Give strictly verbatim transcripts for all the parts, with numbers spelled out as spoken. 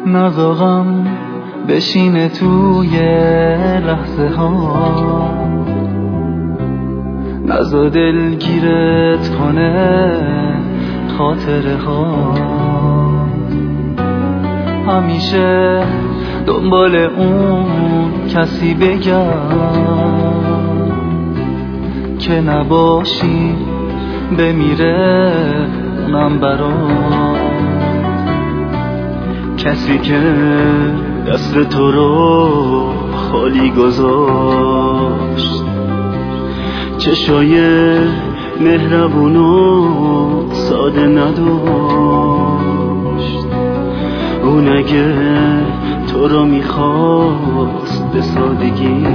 نزاغم بشینه توی لحظه ها، نزا دلگیرت کنه خاطره ها. همیشه دنبال اون کسی بگم که نباشی بمیره اونم برام، کسی که دست تو رو خالی گذاشت، چشای مهربون و ساده نداشت. اون اگه تو رو میخواست به سادگی،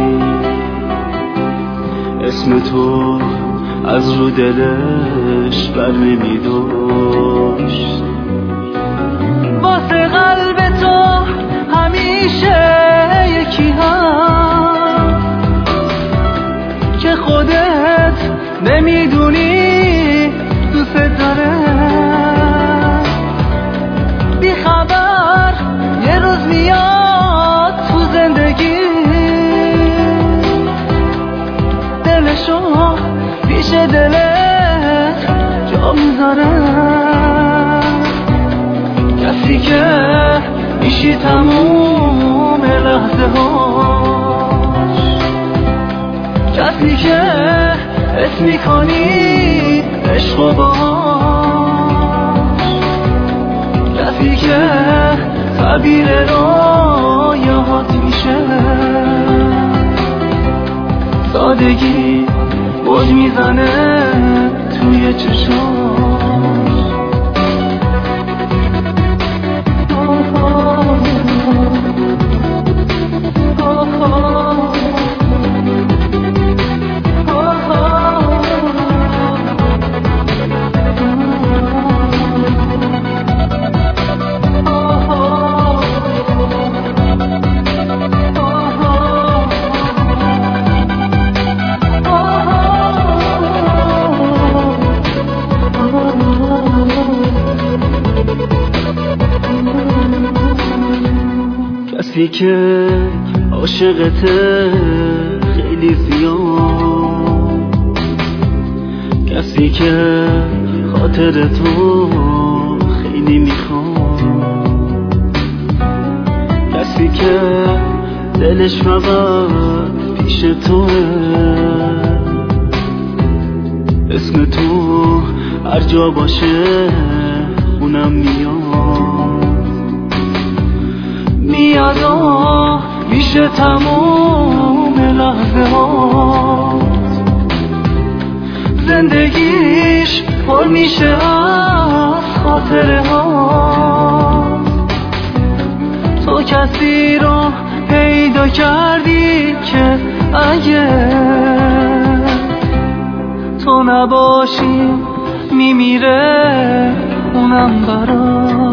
اسم تو از رو دلش بر نمیداشت. واسه قلب تو همیشه یکی هست که خودت نمیدونی دوست داره. بی خبر یه روز میاد تو زندگی، دلشو پیش دلت جا میذاره. کسی که میشی تموم لحظه هاش، کسی که حس میکنی عشق و باهاش، کسی که تعبیر رویاهات میشه. سادگی موج میزنه توی چشاش. کسی که عاشقته خیلی زیاد، کسی که خاطر تو خیلی میخواد، کسی که دلش فقط پیش توه، اسم تو هر جا باشه اونم میاد. میاد و میشه تموم لحظه ها، زندگیش پر میشه از خاطره ها. تو کسی رو پیدا کردی که اگه تو نباشی میمیره اونم برات.